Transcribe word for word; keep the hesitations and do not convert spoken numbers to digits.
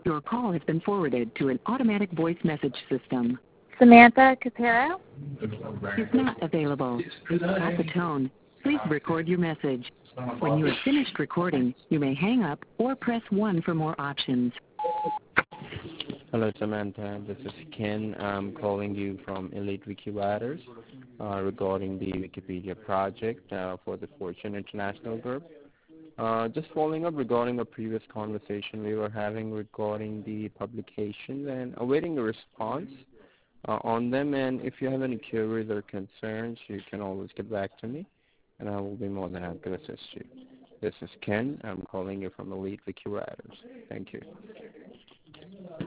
Your call has been forwarded to an automatic voice message system. Samantha Capero Is not available. At the tone, please record your message. When you have finished recording, you may hang up or press one for more options. Hello, Samantha. This is Ken. I'm calling you from Elite WikiWriters uh, regarding the Wikipedia project uh, for the Fortune International Group. Uh, just following up regarding a previous conversation we were having regarding the publications and awaiting a response uh, on them. And if you have any queries or concerns, you can always get back to me, and I will be more than happy to assist you. This is Ken. I'm calling you from Elite WikiWriters. Thank you.